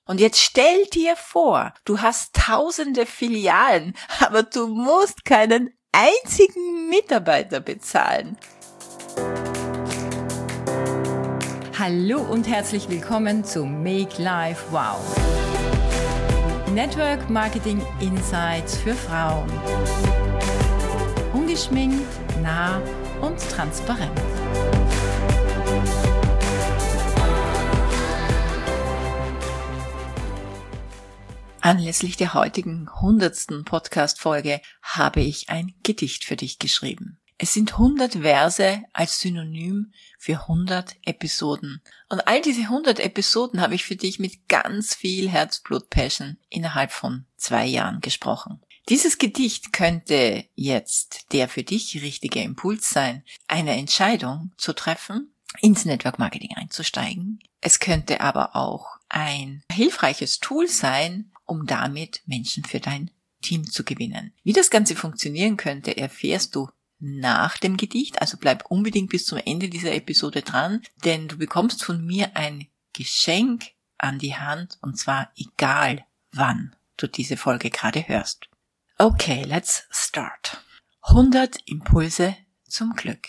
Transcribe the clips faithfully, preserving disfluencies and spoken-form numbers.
Und jetzt stell dir vor, du hast tausende Filialen, aber du musst keinen einzigen Mitarbeiter bezahlen. Hallo und herzlich willkommen zu Make Life Wow. Network Marketing Insights für Frauen. Ungeschminkt, nah und transparent. Anlässlich der heutigen hundertsten Podcast-Folge habe ich ein Gedicht für dich geschrieben. Es sind hundert Verse als Synonym für hundert Episoden. Und all diese hundert Episoden habe ich für dich mit ganz viel Herzblut-Passion innerhalb von zwei Jahren gesprochen. Dieses Gedicht könnte jetzt der für dich richtige Impuls sein, eine Entscheidung zu treffen, ins Network Marketing einzusteigen. Es könnte aber auch ein hilfreiches Tool sein, um damit Menschen für dein Team zu gewinnen. Wie das Ganze funktionieren könnte, erfährst du nach dem Gedicht, also bleib unbedingt bis zum Ende dieser Episode dran, denn du bekommst von mir ein Geschenk an die Hand, und zwar egal wann du diese Folge gerade hörst. Okay, let's start. hundert Impulse zum Glück.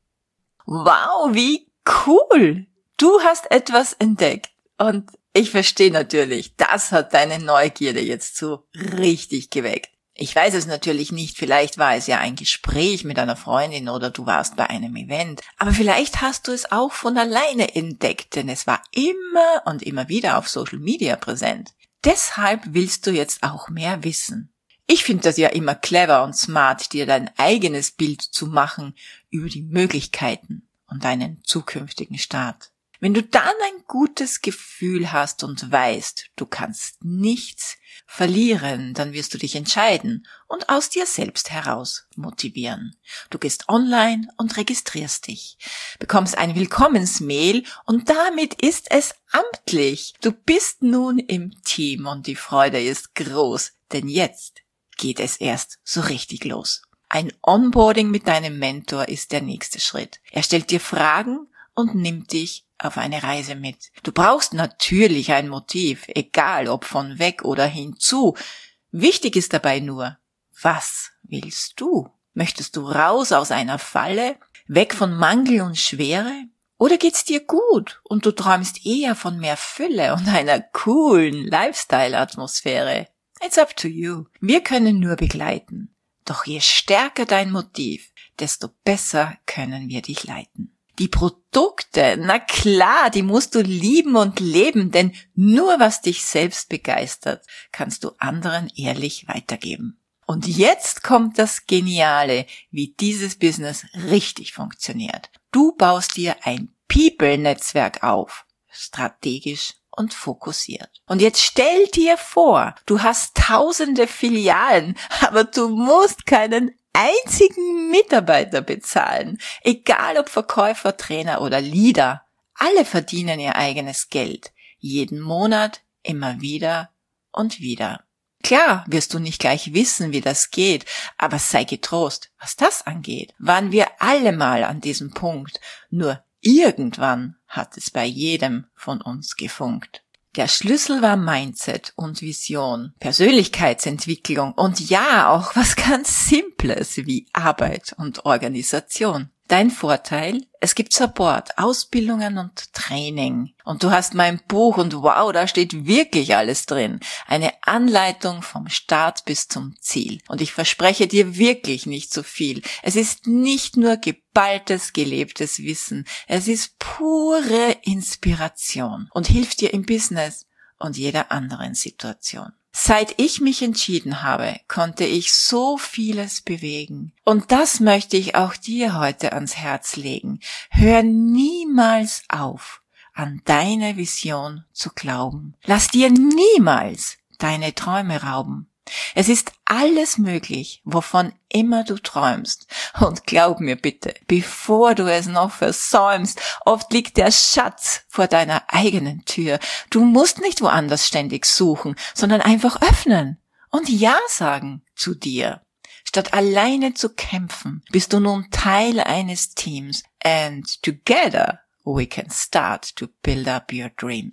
Wow, wie cool! Du hast etwas entdeckt und ich verstehe natürlich, das hat deine Neugierde jetzt so richtig geweckt. Ich weiß es natürlich nicht, vielleicht war es ja ein Gespräch mit einer Freundin oder du warst bei einem Event, aber vielleicht hast du es auch von alleine entdeckt, denn es war immer und immer wieder auf Social Media präsent. Deshalb willst du jetzt auch mehr wissen. Ich finde das ja immer clever und smart, dir dein eigenes Bild zu machen über die Möglichkeiten und deinen zukünftigen Start. Wenn du dann ein gutes Gefühl hast und weißt, du kannst nichts verlieren, dann wirst du dich entscheiden und aus dir selbst heraus motivieren. Du gehst online und registrierst dich, bekommst ein Willkommensmail und damit ist es amtlich. Du bist nun im Team und die Freude ist groß, denn jetzt geht es erst so richtig los. Ein Onboarding mit deinem Mentor ist der nächste Schritt. Er stellt dir Fragen und nimmt dich auf eine Reise mit. Du brauchst natürlich ein Motiv, egal ob von weg oder hinzu. Wichtig ist dabei nur, was willst du? Möchtest du raus aus einer Falle, weg von Mangel und Schwere? Oder geht's dir gut und du träumst eher von mehr Fülle und einer coolen Lifestyle-Atmosphäre? It's up to you. Wir können nur begleiten. Doch je stärker dein Motiv, desto besser können wir dich leiten. Die Produkte, na klar, die musst du lieben und leben, denn nur was dich selbst begeistert, kannst du anderen ehrlich weitergeben. Und jetzt kommt das Geniale, wie dieses Business richtig funktioniert. Du baust dir ein People-Netzwerk auf, strategisch und fokussiert. Und jetzt stell dir vor, du hast tausende Filialen, aber du musst keinen einzigen Mitarbeiter bezahlen, egal ob Verkäufer, Trainer oder Leader. Alle verdienen ihr eigenes Geld, jeden Monat, immer wieder und wieder. Klar wirst du nicht gleich wissen, wie das geht, aber sei getrost, was das angeht, waren wir alle mal an diesem Punkt, nur irgendwann hat es bei jedem von uns gefunkt. Der Schlüssel war Mindset und Vision, Persönlichkeitsentwicklung und ja, auch was ganz Simples wie Arbeit und Organisation. Dein Vorteil? Es gibt Support, Ausbildungen und Training. Und du hast mein Buch und wow, da steht wirklich alles drin. Eine Anleitung vom Start bis zum Ziel. Und ich verspreche dir wirklich nicht zu viel. Es ist nicht nur geballtes, gelebtes Wissen. Es ist pure Inspiration und hilft dir im Business und jeder anderen Situation. Seit ich mich entschieden habe, konnte ich so vieles bewegen. Und das möchte ich auch dir heute ans Herz legen. Hör niemals auf, an deine Vision zu glauben. Lass dir niemals deine Träume rauben. Es ist alles möglich, wovon immer du träumst. Und glaub mir bitte, bevor du es noch versäumst, oft liegt der Schatz vor deiner eigenen Tür. Du musst nicht woanders ständig suchen, sondern einfach öffnen und Ja sagen zu dir. Statt alleine zu kämpfen, bist du nun Teil eines Teams. And together we can start to build up your dreams.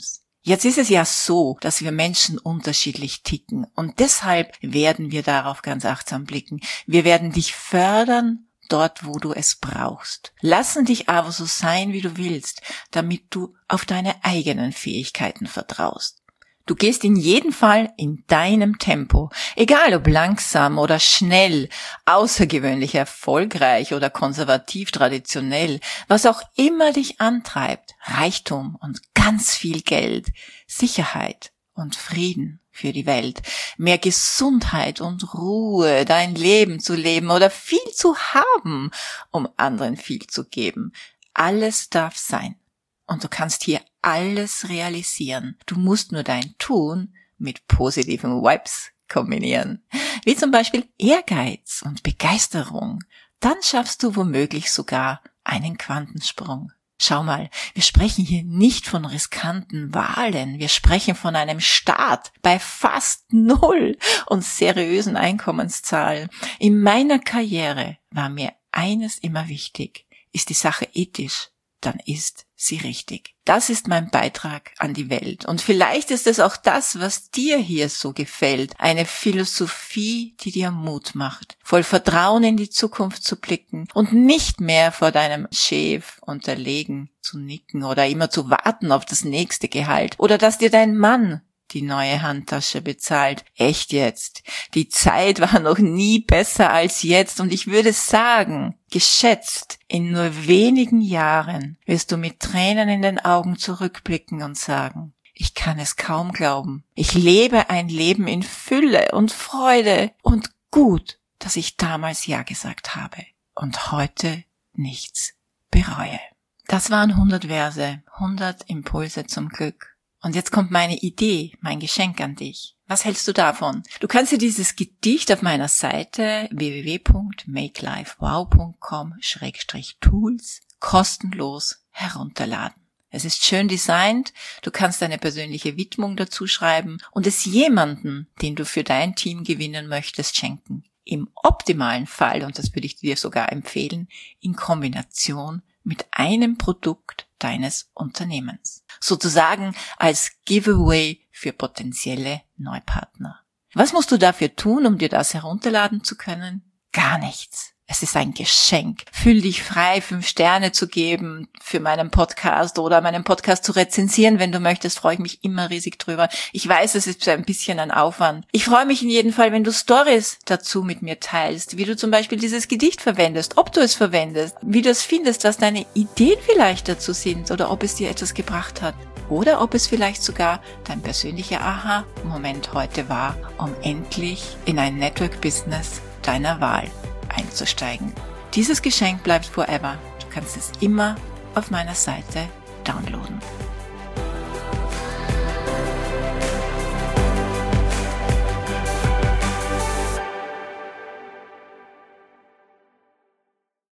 Jetzt ist es ja so, dass wir Menschen unterschiedlich ticken und deshalb werden wir darauf ganz achtsam blicken. Wir werden dich fördern dort, wo du es brauchst. Lassen dich aber so sein, wie du willst, damit du auf deine eigenen Fähigkeiten vertraust. Du gehst in jedem Fall in deinem Tempo, egal ob langsam oder schnell, außergewöhnlich erfolgreich oder konservativ traditionell, was auch immer dich antreibt, Reichtum und ganz viel Geld, Sicherheit und Frieden für die Welt, mehr Gesundheit und Ruhe, dein Leben zu leben oder viel zu haben, um anderen viel zu geben. Alles darf sein. Und du kannst hier alles realisieren. Du musst nur dein Tun mit positiven Vibes kombinieren. Wie zum Beispiel Ehrgeiz und Begeisterung. Dann schaffst du womöglich sogar einen Quantensprung. Schau mal, wir sprechen hier nicht von riskanten Wahlen. Wir sprechen von einem Start bei fast null und seriösen Einkommenszahlen. In meiner Karriere war mir eines immer wichtig. Ist die Sache ethisch, dann ist sie richtig. Das ist mein Beitrag an die Welt. Und vielleicht ist es auch das, was dir hier so gefällt. Eine Philosophie, die dir Mut macht, voll Vertrauen in die Zukunft zu blicken und nicht mehr vor deinem Chef unterlegen zu nicken oder immer zu warten auf das nächste Gehalt oder dass dir dein Mann die neue Handtasche bezahlt. Echt jetzt. Die Zeit war noch nie besser als jetzt und ich würde sagen, geschätzt, in nur wenigen Jahren wirst du mit Tränen in den Augen zurückblicken und sagen, ich kann es kaum glauben. Ich lebe ein Leben in Fülle und Freude und gut, dass ich damals Ja gesagt habe und heute nichts bereue. Das waren hundert Verse, hundert Impulse zum Glück. Und jetzt kommt meine Idee, mein Geschenk an dich. Was hältst du davon? Du kannst dir dieses Gedicht auf meiner Seite w w w punkt make life wow punkt com Schrägstrich tools kostenlos herunterladen. Es ist schön designt, du kannst eine persönliche Widmung dazu schreiben und es jemanden, den du für dein Team gewinnen möchtest, schenken. Im optimalen Fall, und das würde ich dir sogar empfehlen, in Kombination mit einem Produkt deines Unternehmens. Sozusagen als Giveaway für potenzielle Neupartner. Was musst du dafür tun, um dir das herunterladen zu können? Gar nichts. Es ist ein Geschenk. Fühl dich frei, fünf Sterne zu geben für meinen Podcast oder meinen Podcast zu rezensieren. Wenn du möchtest, freue ich mich immer riesig drüber. Ich weiß, es ist ein bisschen ein Aufwand. Ich freue mich in jedem Fall, wenn du Stories dazu mit mir teilst, wie du zum Beispiel dieses Gedicht verwendest, ob du es verwendest, wie du es findest, was deine Ideen vielleicht dazu sind oder ob es dir etwas gebracht hat. Oder ob es vielleicht sogar dein persönlicher Aha-Moment heute war, um endlich in ein Network-Business deiner Wahl einzusteigen. Dieses Geschenk bleibt forever. Du kannst es immer auf meiner Seite downloaden.